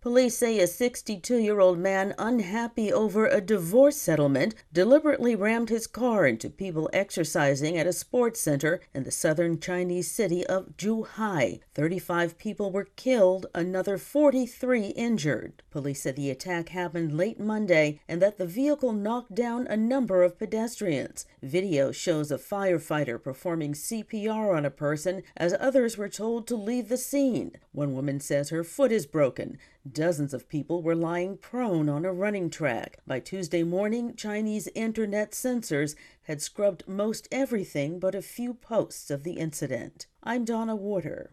Police say a 62-year-old man unhappy over a divorce settlement deliberately rammed his car into people exercising at a sports center in the southern Chinese city of Zhuhai. 35 people were killed, another 43 injured. Police said the attack happened late Monday and that the vehicle knocked down a number of pedestrians. Video shows a firefighter performing CPR on a person as others were told to leave the scene. One woman says her foot is broken. Dozens of people were lying prone on a running track. By Tuesday morning, Chinese internet censors had scrubbed most everything but a few posts of the incident. I'm Donna Warder.